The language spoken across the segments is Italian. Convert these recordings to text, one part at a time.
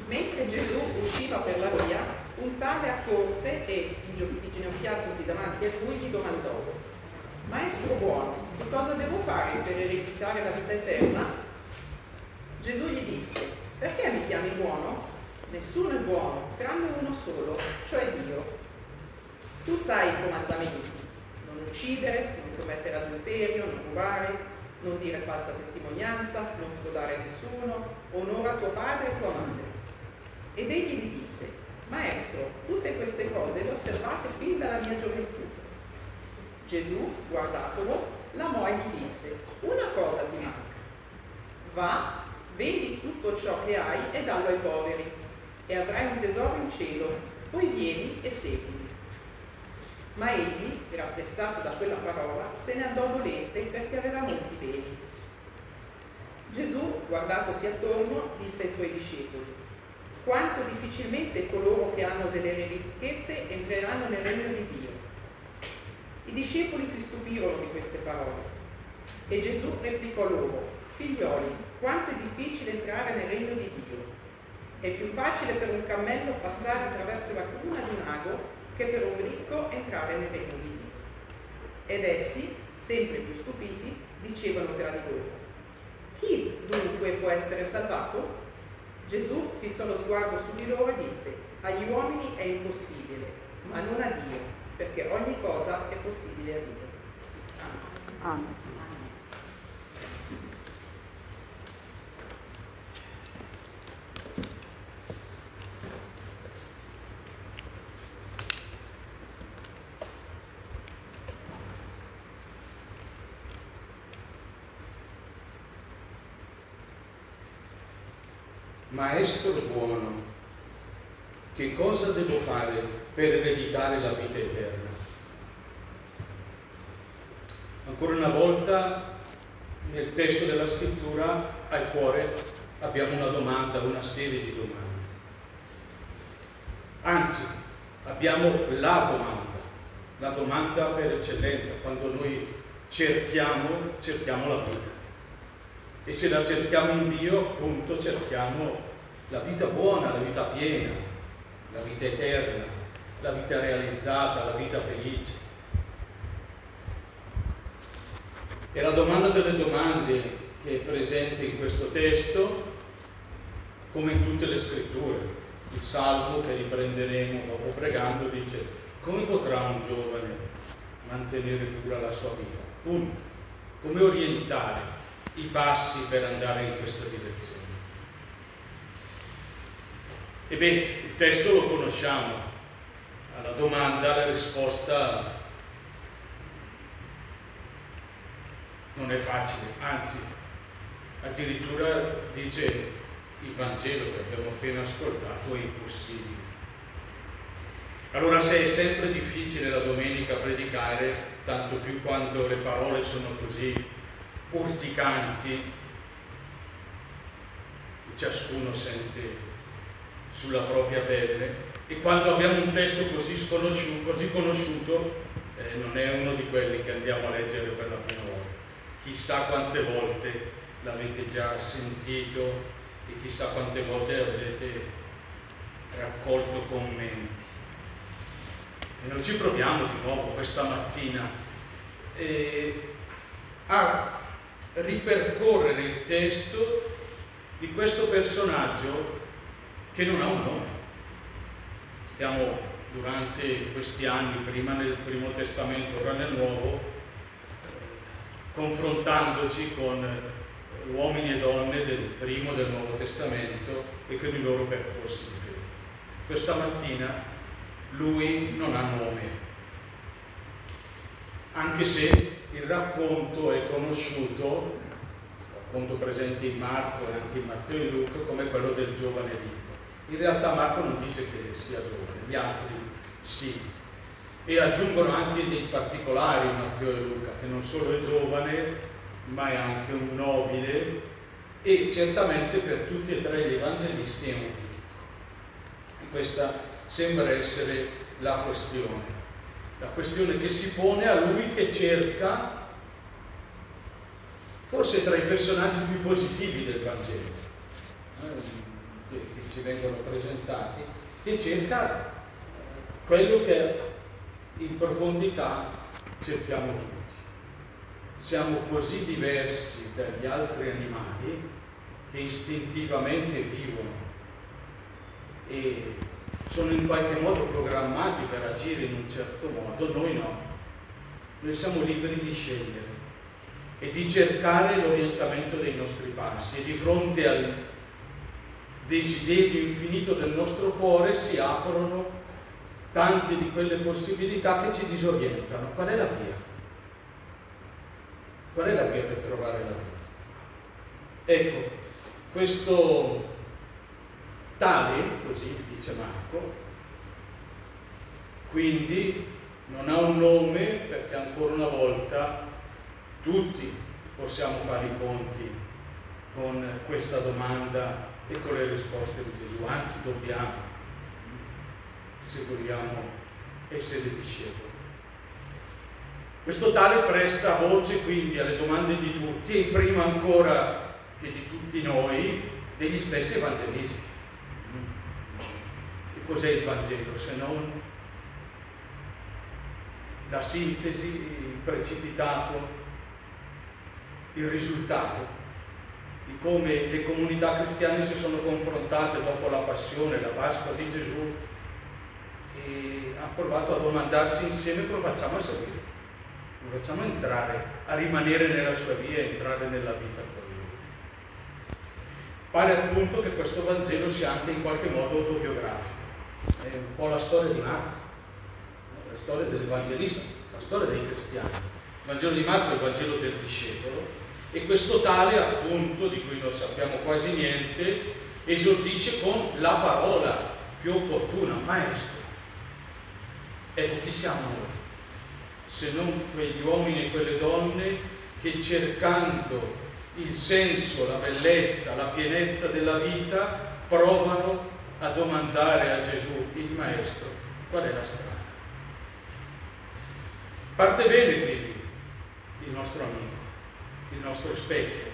Mentre Gesù usciva per la via, un tale accorse e, inginocchiatosi davanti a lui, gli domandò: Maestro buono, che cosa devo fare per ereditare la vita eterna? Gesù gli disse: perché mi chiami buono? Nessuno è buono, tranne uno solo, cioè Dio. Tu sai i comandamenti: non uccidere, non commettere adulterio, non rubare, non dire falsa testimonianza, non frodare nessuno, onora tuo padre e tua madre. Ed egli gli disse: Maestro, tutte queste cose le ho osservate fin dalla mia gioventù. Gesù, guardatolo, l'amò e gli disse: una cosa ti manca. Va, vendi tutto ciò che hai e dallo ai poveri, e avrai un tesoro in cielo, poi vieni e seguimi. Ma egli, rattrestato da quella parola, se ne andò dolente perché aveva molti beni. Gesù, guardatosi attorno, disse ai suoi discepoli: quanto difficilmente coloro che hanno delle ricchezze entreranno nel regno di Dio. I discepoli si stupirono di queste parole. E Gesù replicò loro: figlioli, quanto è difficile entrare nel regno di Dio. È più facile per un cammello passare attraverso la cruna di un ago che per un ricco entrare nel regno di Dio. Ed essi, sempre più stupiti, dicevano tra di loro: chi dunque può essere salvato? Gesù fissò lo sguardo su di loro e disse: agli uomini è impossibile, ma non a Dio, perché ogni cosa è possibile a Dio. Amen. Maestro buono, che cosa devo fare per ereditare la vita eterna? Ancora una volta nel testo della scrittura al cuore abbiamo una domanda, una serie di domande. Anzi, abbiamo la domanda per eccellenza, quando noi cerchiamo la vita. E se la cerchiamo in Dio, appunto, cerchiamo la vita buona, la vita piena, la vita eterna, la vita realizzata, la vita felice. E la domanda delle domande che è presente in questo testo, come in tutte le scritture, il Salmo che riprenderemo dopo pregando dice: come potrà un giovane mantenere pura la sua vita? Punto. Come orientare i passi per andare in questa direzione? E il testo lo conosciamo. Alla domanda la risposta non è facile, anzi, addirittura dice il Vangelo che abbiamo appena ascoltato è impossibile. Allora, se è sempre difficile la domenica predicare, tanto più quando le parole sono così urticanti, e ciascuno sente sulla propria pelle, e quando abbiamo un testo così conosciuto, non è uno di quelli che andiamo a leggere per la prima volta. Chissà quante volte l'avete già sentito e chissà quante volte avrete raccolto commenti. E noi ci proviamo di nuovo questa mattina a ripercorrere il testo di questo personaggio che non ha un nome. Stiamo durante questi anni, prima nel Primo Testamento, ora nel Nuovo, confrontandoci con uomini e donne del Primo e del Nuovo Testamento e con i loro percorsi di fede. Questa mattina lui non ha nome, anche se il racconto è conosciuto, racconto presente in Marco e anche in Matteo e Luca, come quello del giovane ricco. In realtà Marco non dice che sia giovane, gli altri sì, e aggiungono anche dei particolari in Matteo e Luca, che non solo è giovane ma è anche un nobile, e certamente per tutti e tre gli evangelisti è un ricco. E questa sembra essere la questione che si pone a lui, che cerca, forse tra i personaggi più positivi del Vangelo. che ci vengono presentati, che cerca quello che in profondità cerchiamo tutti. Siamo così diversi dagli altri animali che istintivamente vivono e sono in qualche modo programmati per agire in un certo modo, noi no. Noi siamo liberi di scegliere e di cercare l'orientamento dei nostri passi, e di fronte al desiderio infinito del nostro cuore si aprono tante di quelle possibilità che ci disorientano. Qual è la via? Qual è la via per trovare la via? Ecco, questo tale, così dice Marco, quindi non ha un nome, perché ancora una volta tutti possiamo fare i conti con questa domanda e con le risposte di Gesù, anzi dobbiamo, se vogliamo essere discepoli. Questo tale presta voce quindi alle domande di tutti, e prima ancora che di tutti noi, degli stessi evangelisti. Che cos'è il Vangelo se non la sintesi, il precipitato, il risultato di come le comunità cristiane si sono confrontate dopo la passione, la Pasqua di Gesù, e hanno provato a domandarsi insieme come facciamo a seguire, come facciamo a entrare, a rimanere nella sua via, a entrare nella vita con lui. Pare appunto che questo Vangelo sia anche in qualche modo autobiografico, è un po' la storia di Marco, la storia dell'evangelista, la storia dei cristiani. Il Vangelo di Marco è il Vangelo del discepolo, e questo tale, appunto, di cui non sappiamo quasi niente, esordisce con la parola più opportuna, maestro. Ecco, chi siamo noi? Se non quegli uomini e quelle donne che, cercando il senso, la bellezza, la pienezza della vita, provano a domandare a Gesù, il Maestro, qual è la strada? Parte bene quindi il nostro amico, il nostro specchio,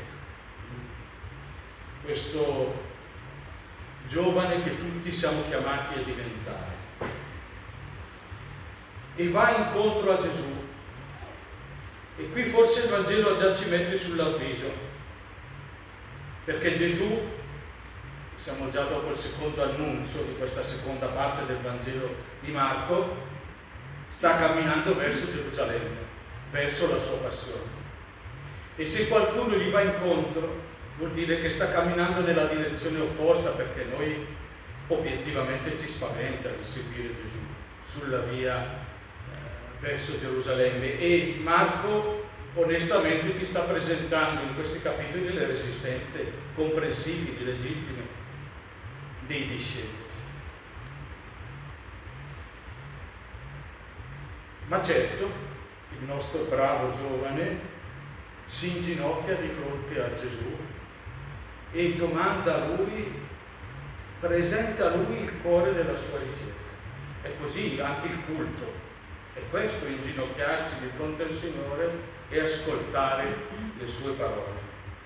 questo giovane che tutti siamo chiamati a diventare, e va incontro a Gesù. E qui forse il Vangelo già ci mette sull'avviso, perché Gesù, siamo già dopo il secondo annuncio di questa seconda parte del Vangelo di Marco, sta camminando verso Gerusalemme, verso la sua passione. E se qualcuno gli va incontro, vuol dire che sta camminando nella direzione opposta, perché noi obiettivamente ci spaventa di seguire Gesù sulla via verso Gerusalemme, e Marco onestamente ci sta presentando in questi capitoli le resistenze comprensibili, legittime dei discepoli. Ma certo, il nostro bravo giovane si inginocchia di fronte a Gesù e domanda a lui, presenta a lui il cuore della sua ricerca. È così anche il culto, è questo, inginocchiarci di fronte al Signore e ascoltare le sue parole.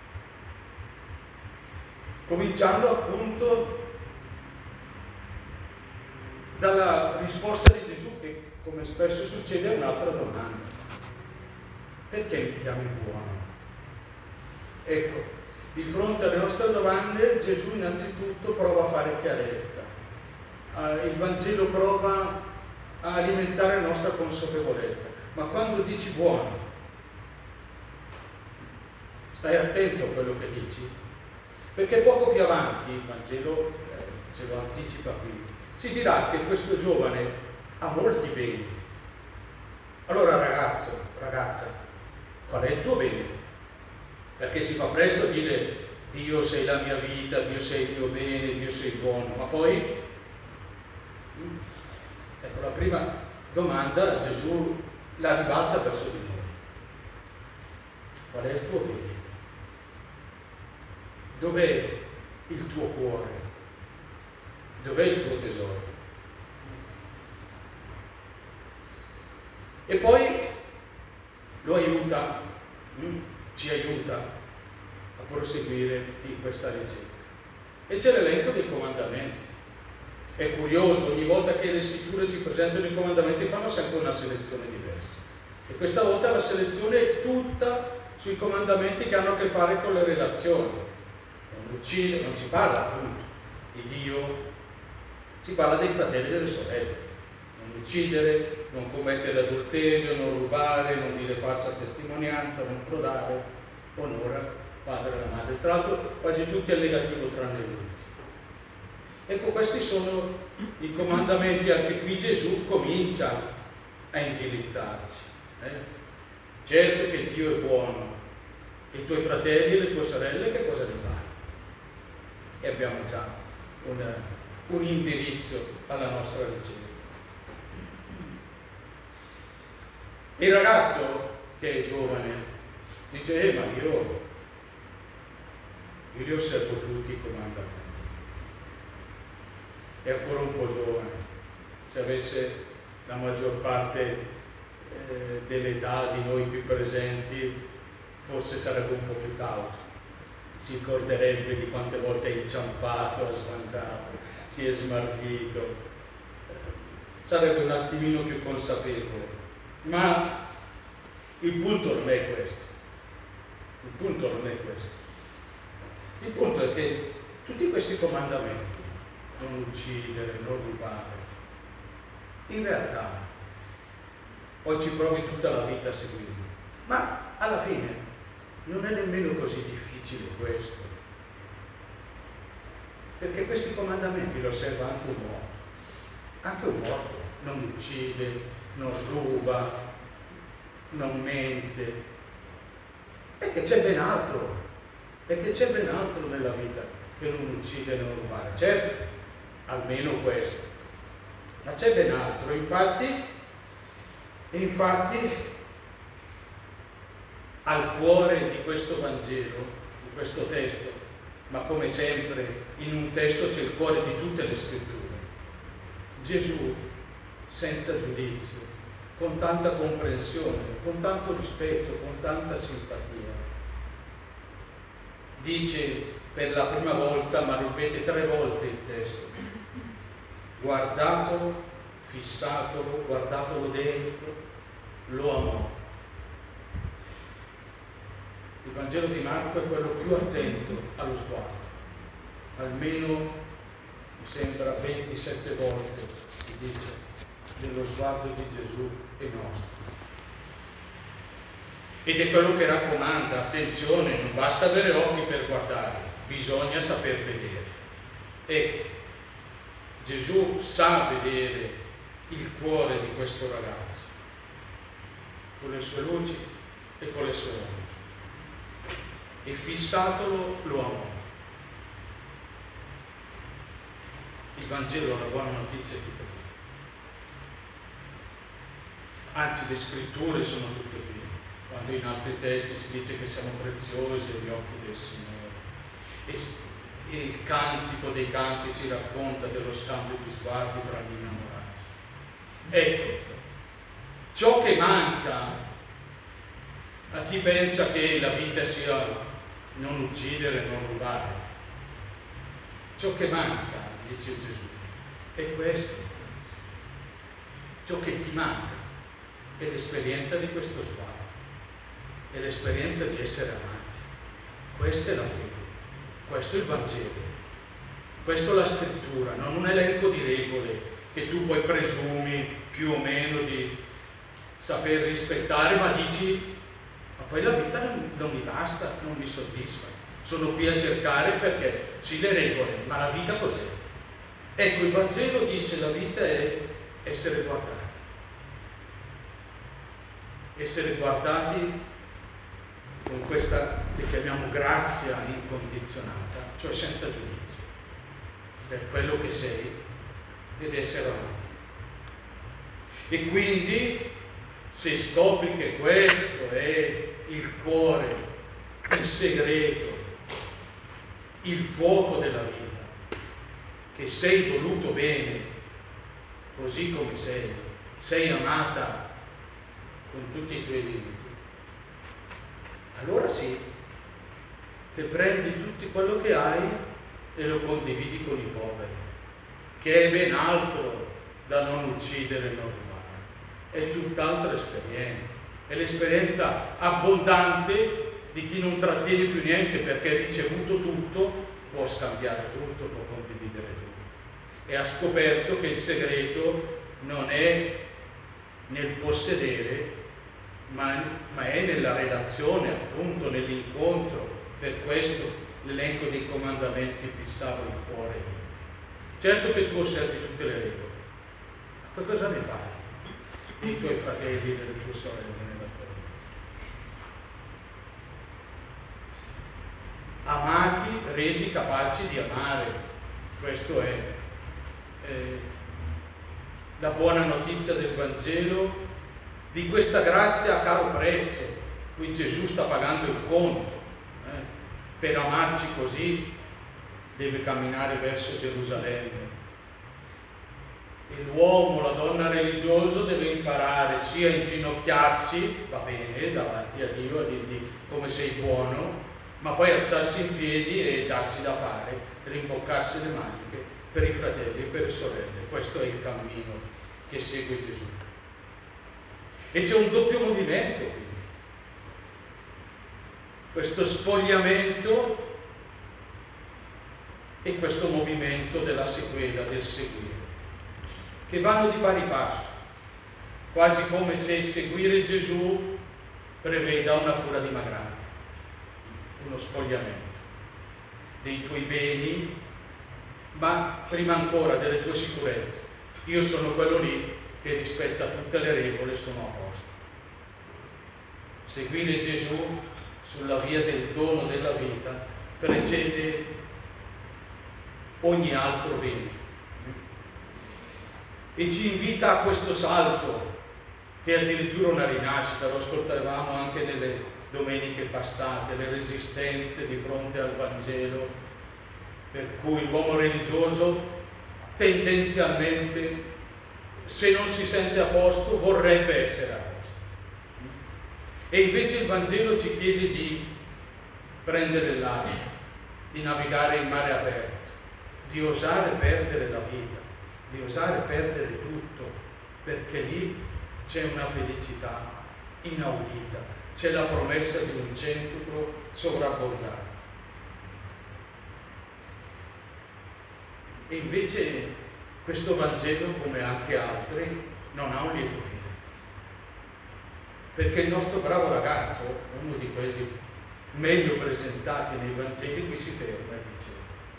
Cominciando appunto dalla risposta di Gesù, che come spesso succede è un'altra domanda. Perché mi chiami buono? Ecco, di fronte alle nostre domande Gesù innanzitutto prova a fare chiarezza. Il Vangelo prova a alimentare la nostra consapevolezza. Ma quando dici buono, stai attento a quello che dici, perché poco più avanti il Vangelo ce lo anticipa qui, si dirà che questo giovane ha molti beni. Allora ragazzo, ragazza, qual è il tuo bene? Perché si fa presto a dire Dio sei la mia vita, Dio sei il mio bene, Dio sei buono, ma poi ecco, la prima domanda Gesù la ribalta verso di noi. Qual è il tuo bene? Dov'è il tuo cuore? Dov'è il tuo tesoro? E poi lo aiuta, ci aiuta a proseguire in questa ricerca. e c'è l'elenco dei comandamenti. È curioso, ogni volta che le scritture ci presentano i comandamenti fanno sempre una selezione diversa. E questa volta la selezione è tutta sui comandamenti che hanno a che fare con le relazioni. Non uccidere, non si parla appunto di Dio, si parla dei fratelli e delle sorelle. Non uccidere, non commettere adulterio, non rubare, non dire falsa testimonianza, non frodare, onora padre e la madre. Tra l'altro quasi tutti al negativo tranne lui. Ecco, questi sono i comandamenti. Anche qui Gesù comincia a indirizzarci. Certo che Dio è buono, e i tuoi fratelli e le tue sorelle che cosa ne fai? E abbiamo già un indirizzo alla nostra ricerca. Il ragazzo che è giovane dice: ma io li osservo tutti i comandamenti. È ancora un po' giovane. Se avesse la maggior parte dell'età di noi qui presenti, forse sarebbe un po' più cauto, si ricorderebbe di quante volte è inciampato, ha sbandato, si è smarrito, sarebbe un attimino più consapevole. Ma il punto non è questo. Il punto non è questo. Il punto è che tutti questi comandamenti, non uccidere, non rubare, in realtà poi ci provi tutta la vita a seguirli, ma alla fine non è nemmeno così difficile questo, perché questi comandamenti li osserva anche un morto non uccide, non ruba, non mente, perché c'è ben altro nella vita che non uccide e non rubare. Certo, almeno questo, ma c'è ben altro. Infatti al cuore di questo Vangelo, di questo testo, ma come sempre in un testo c'è il cuore di tutte le scritture, Gesù, senza giudizio, con tanta comprensione, con tanto rispetto, con tanta simpatia, dice per la prima volta, ma ripete 3 volte il testo: guardatelo, fissatelo, guardatelo dentro, lo amò. Il Vangelo di Marco è quello più attento allo sguardo, almeno mi sembra 27 volte si dice dello sguardo di Gesù è nostro. Ed è quello che raccomanda: attenzione, non basta avere occhi per guardare, bisogna saper vedere. E Gesù sa vedere il cuore di questo ragazzo, con le sue luci e con le sue ombre. E fissatolo lo amò. Il Vangelo è la buona notizia di tutto. Anzi, le scritture sono tutte piene. Quando in altri testi si dice che siamo preziosi agli occhi del Signore. E il cantico dei canti ci racconta dello scambio di sguardi tra gli innamorati. Ecco, ciò che manca a chi pensa che la vita sia non uccidere, non rubare, ciò che manca, dice Gesù, è questo. Ciò che ti manca è l'esperienza di questo sguardo, è l'esperienza di essere amati. Questa è la fede, questo è il Vangelo, questo è la scrittura, non un elenco di regole che tu poi presumi più o meno di saper rispettare, ma dici: ma poi la vita non mi basta, non mi soddisfa, sono qui a cercare perché sì le regole, ma la vita cos'è? Ecco, il Vangelo dice: la vita è essere guardati con questa che chiamiamo grazia incondizionata, cioè senza giudizio, per quello che sei ed essere amati. E quindi, se scopri che questo è il cuore, il segreto, il fuoco della vita, che sei voluto bene così come sei amata con tutti i tuoi limiti, allora sì, che prendi tutto quello che hai e lo condividi con i poveri, che è ben altro da non uccidere e non rubare. È tutt'altra esperienza, è l'esperienza abbondante di chi non trattiene più niente perché ha ricevuto tutto, può scambiare tutto, può condividere tutto. E ha scoperto che il segreto non è nel possedere, ma è nella relazione, appunto, nell'incontro. Per questo l'elenco dei comandamenti fissava il cuore. Certo che tu osservi tutte le regole, ma cosa ne fai dei tuoi fratelli e delle tue sorelle nella tua vita? Amati, resi capaci di amare. Questo è la buona notizia del Vangelo, di questa grazia a caro prezzo. Qui Gesù sta pagando il conto. Per amarci così deve camminare verso Gerusalemme. E l'uomo, la donna religioso deve imparare sia a inginocchiarsi, va bene, davanti a Dio, a dirgli come sei buono, ma poi alzarsi in piedi e darsi da fare, rimboccarsi le maniche per i fratelli e per le sorelle. Questo è il cammino che segue Gesù. E c'è un doppio movimento qui. Questo spogliamento e questo movimento della sequela, del seguire, che vanno di pari passo, quasi come se seguire Gesù preveda una cura dimagrante, uno spogliamento dei tuoi beni, ma prima ancora delle tue sicurezze. Io sono quello lì che rispetta tutte le regole, sono a posto. Seguire Gesù sulla via del dono della vita precede ogni altro bene e ci invita a questo salto, che è addirittura una rinascita. Lo ascoltavamo anche nelle domeniche passate, le resistenze di fronte al Vangelo, per cui l'uomo religioso tendenzialmente, se non si sente a posto, vorrebbe essere a posto. E invece il Vangelo ci chiede di prendere l'aria, di navigare in mare aperto, di osare perdere la vita, di osare perdere tutto, perché lì c'è una felicità inaudita, c'è la promessa di un centuplo sovrabbondante. E invece questo Vangelo, come anche altri, non ha un lieto fine. Perché il nostro bravo ragazzo, uno di quelli meglio presentati nei Vangeli, qui si ferma e dice: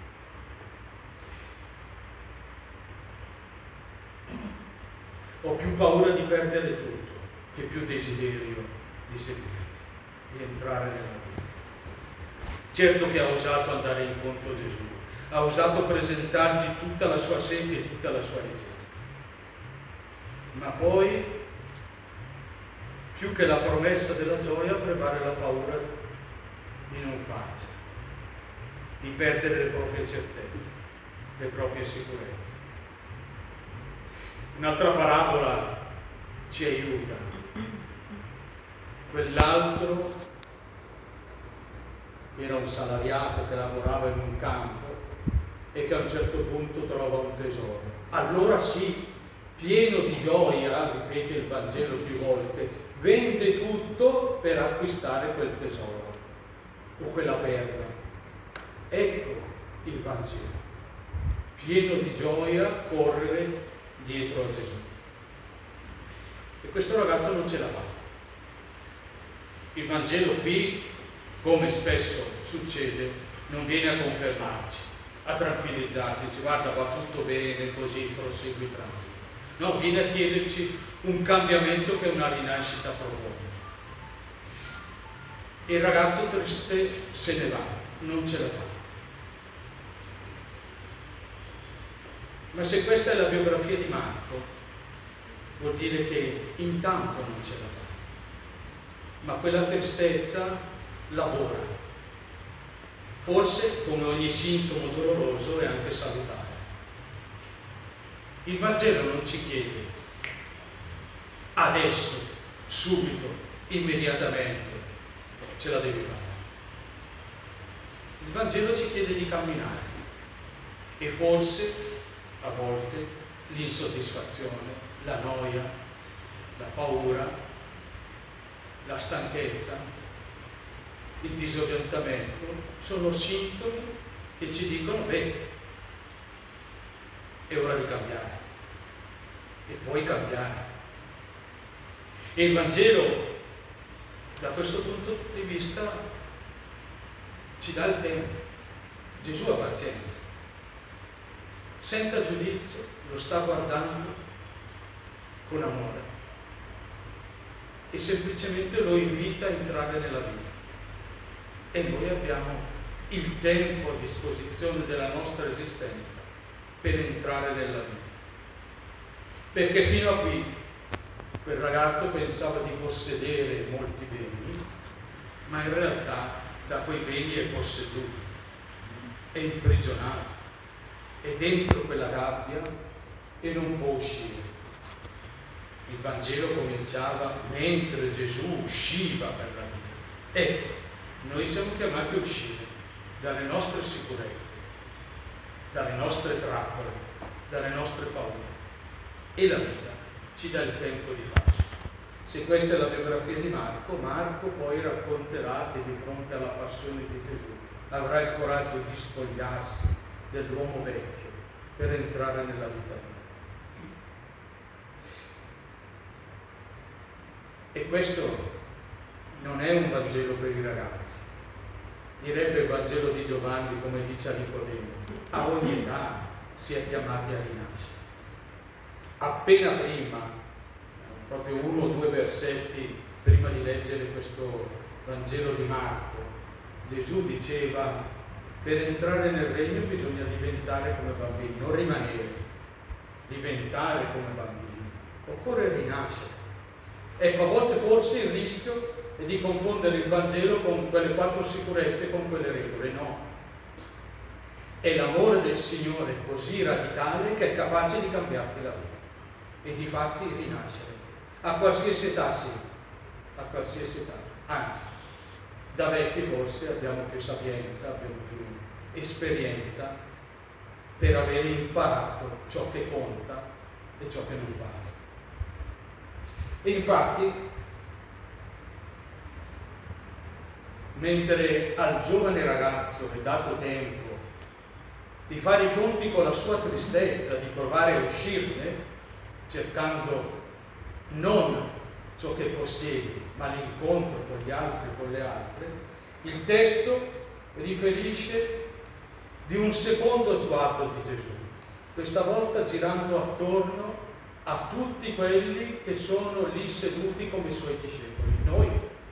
ho più paura di perdere tutto che più desiderio di seguire, di entrare nella vita. Certo che ha osato andare incontro a Gesù, ha osato presentargli tutta la sua sete e tutta la sua ricerca, ma poi, più che la promessa della gioia, prevale la paura di non farcela, di perdere le proprie certezze, le proprie sicurezze. Un'altra parabola ci aiuta. Quell'altro era un salariato che lavorava in un campo e che a un certo punto trova un tesoro. Allora sì, pieno di gioia, ripete il Vangelo più volte, vende tutto per acquistare quel tesoro o quella perla. Ecco il Vangelo, pieno di gioia, correre dietro a Gesù. E questo ragazzo non ce la fa. Il Vangelo qui, come spesso succede, non viene a confermarci, a tranquillizzarci, ci guarda, va tutto bene, così prosegui tranquillo. No, viene a chiederci un cambiamento che è una rinascita profonda. E il ragazzo triste se ne va, non ce la fa. Ma se questa è la biografia di Marco, vuol dire che intanto non ce la fa. Ma quella tristezza lavora. Forse, come ogni sintomo doloroso, è anche salutare. Il Vangelo non ci chiede adesso, subito, immediatamente, ce la devi fare. Il Vangelo ci chiede di camminare, e forse a volte l'insoddisfazione, la noia, la paura, la stanchezza, il disorientamento sono sintomi che ci dicono: beh, è ora di cambiare, e puoi cambiare. E il Vangelo, da questo punto di vista, ci dà il tempo. Gesù ha pazienza, senza giudizio, lo sta guardando con amore e semplicemente lo invita a entrare nella vita. E noi abbiamo il tempo a disposizione della nostra esistenza per entrare nella vita. Perché fino a qui quel ragazzo pensava di possedere molti beni, ma in realtà da quei beni è posseduto, è imprigionato, è dentro quella gabbia e non può uscire. Il Vangelo cominciava mentre Gesù usciva per la vita. Ecco, noi siamo chiamati a uscire dalle nostre sicurezze, dalle nostre trappole, dalle nostre paure, e la vita ci dà il tempo di farlo. Se questa è la biografia di Marco, Marco poi racconterà che di fronte alla passione di Gesù avrà il coraggio di spogliarsi dell'uomo vecchio per entrare nella vita nuova. E questo non è un Vangelo per i ragazzi, direbbe il Vangelo di Giovanni, come dice a Nicodemo: a ogni età si è chiamati a rinascere. Appena prima, proprio 1 o 2 versetti prima di leggere questo Vangelo di Marco, Gesù diceva: per entrare nel regno bisogna diventare come bambini, non rimanere, diventare come bambini, occorre rinascere. Ecco, a volte forse il rischio è di confondere il Vangelo con quelle 4 sicurezze, con quelle regole. No, è l'amore del Signore così radicale che è capace di cambiarti la vita e di farti rinascere a qualsiasi età, sì, a qualsiasi età. Anzi, da vecchi forse abbiamo più sapienza, abbiamo più esperienza per avere imparato ciò che conta e ciò che non vale. E infatti, mentre al giovane ragazzo è dato tempo di fare i conti con la sua tristezza, di provare a uscirne, cercando non ciò che possiedi, ma l'incontro con gli altri e con le altre, il testo riferisce di un secondo sguardo di Gesù, questa volta girando attorno a tutti quelli che sono lì seduti come suoi discepoli, noi.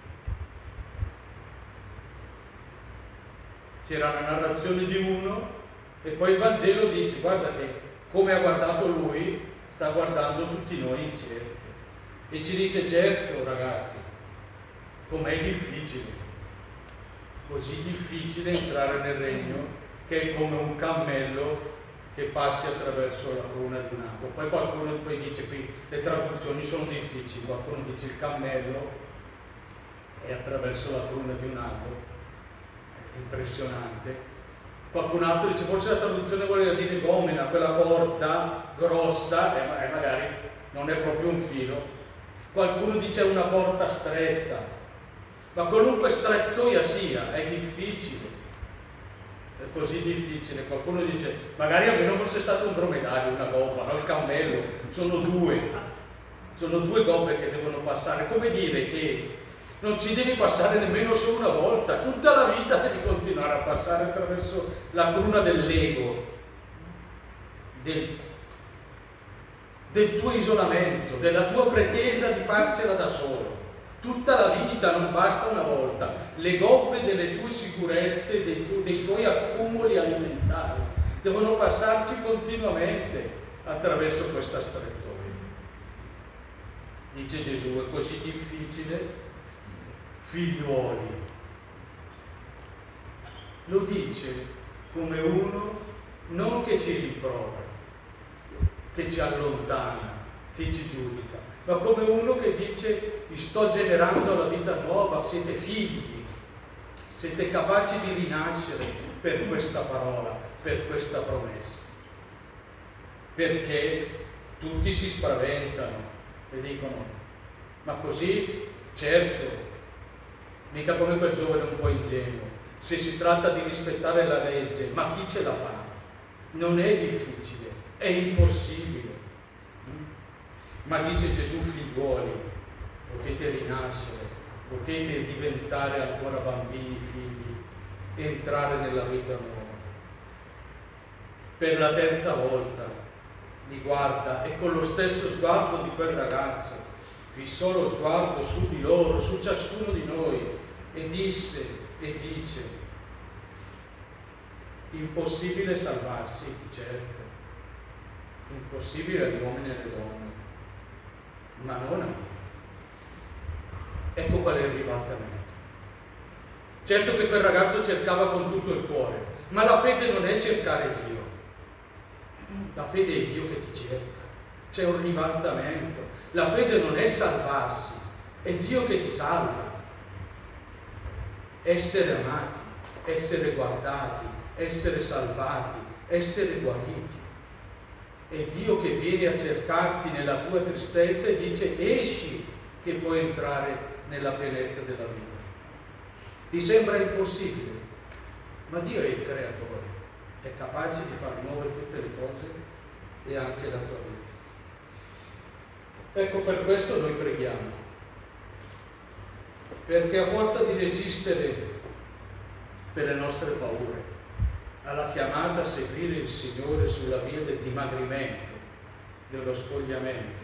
C'era la narrazione di uno e poi il Vangelo dice: guarda che come ha guardato lui, sta guardando tutti noi in cerchio. E ci dice: certo ragazzi, com'è difficile, così difficile entrare nel regno, che è come un cammello che passi attraverso la cruna di un ago. Poi qualcuno poi dice, qui le traduzioni sono difficili, qualcuno dice il cammello è attraverso la cruna di un ago, è impressionante. Qualcun altro dice forse la traduzione voleva dire gomena, quella porta grossa, e magari non è proprio un filo. Qualcuno dice una porta stretta, ma qualunque strettoia sia, è difficile. È così difficile. Qualcuno dice magari almeno fosse stato un dromedario, una gobba, no? Il cammello, sono due gobbe che devono passare. Come dire che non ci devi passare nemmeno solo una volta, tutta la vita devi continuare a passare attraverso la cruna dell'ego, del tuo isolamento, della tua pretesa di farcela da solo. Tutta la vita, non basta una volta. Le gobbe delle tue sicurezze, dei tuoi accumuli alimentari devono passarci continuamente attraverso questa strettoia. Dice Gesù: è così difficile, figliuoli. Lo dice come uno non che ci rimprovera, che ci allontana, che ci giudica, ma come uno che dice: vi sto generando la vita nuova, siete figli, siete capaci di rinascere per questa parola, per questa promessa, perché tutti si spaventano e dicono: ma così, certo, mica come quel giovane un po' ingenuo, se si tratta di rispettare la legge, ma chi ce la fa? Non è difficile, è impossibile. Ma dice Gesù: figliuoli, potete rinascere, potete diventare ancora bambini, figli, entrare nella vita nuova. Per la terza volta li guarda e con lo stesso sguardo di quel ragazzo fissò lo sguardo su di loro, su ciascuno di noi, e dice: impossibile salvarsi, certo, impossibile agli uomini e alle donne, ma non a Dio. Ecco qual è il ribaltamento. Certo che quel ragazzo cercava con tutto il cuore, ma la fede non è cercare Dio, la fede è Dio che ti cerca. C'è un ribaltamento. La fede non è salvarsi, è Dio che ti salva. Essere amati, essere guardati, essere salvati, essere guariti. È Dio che viene a cercarti nella tua tristezza e dice: esci che puoi entrare nella pienezza della vita. Ti sembra impossibile, ma Dio è il creatore, è capace di far nuove tutte le cose e anche la tua vita. Ecco, per questo noi preghiamo, perché a forza di resistere per le nostre paure alla chiamata a seguire il Signore sulla via del dimagrimento, dello spogliamento,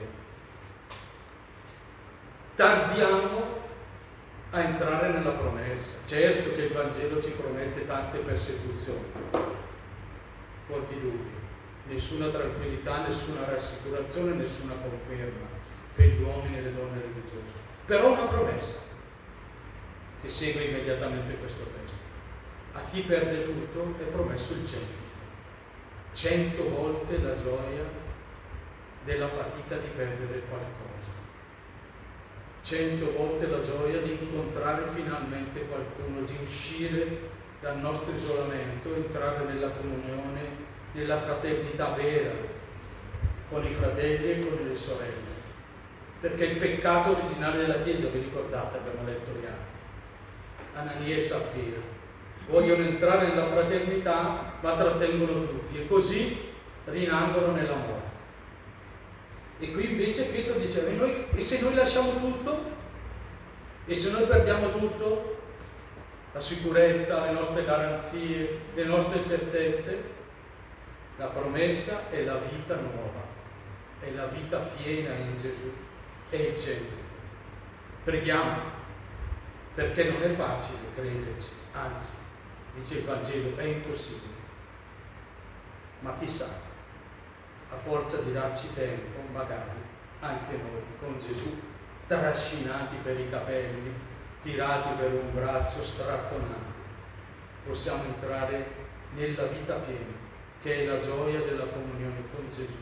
tardiamo a entrare nella promessa. Certo che il Vangelo ci promette tante persecuzioni, forti dubbi, nessuna tranquillità, nessuna rassicurazione, nessuna conferma per gli uomini e le donne religiose, però una promessa che segue immediatamente questo testo: a chi perde tutto è promesso il cielo, 100 volte la gioia della fatica di perdere qualcosa, 100 volte la gioia di incontrare finalmente qualcuno, di uscire dal nostro isolamento, entrare nella comunione, nella fraternità vera con i fratelli e con le sorelle. Perché il peccato originale della Chiesa, vi ricordate, abbiamo letto gli atti, Anania e Saffira, vogliono entrare nella fraternità ma trattengono tutti e così rinangono nella morte. E qui invece Pietro diceva: e se noi lasciamo tutto? E se noi perdiamo tutto? La sicurezza, le nostre garanzie, le nostre certezze? La promessa è la vita nuova, è la vita piena in Gesù, è il cielo. Preghiamo, perché non è facile crederci, anzi, dice il Vangelo, è impossibile. Ma chissà, a forza di darci tempo, magari anche noi con Gesù, trascinati per i capelli, tirati per un braccio, strattonati, possiamo entrare nella vita piena, che è la gioia della comunione con Gesù,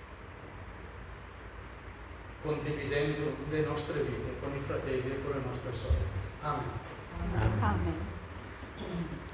condividendo le nostre vite con i fratelli e con le nostre sorelle. Amen. Amen.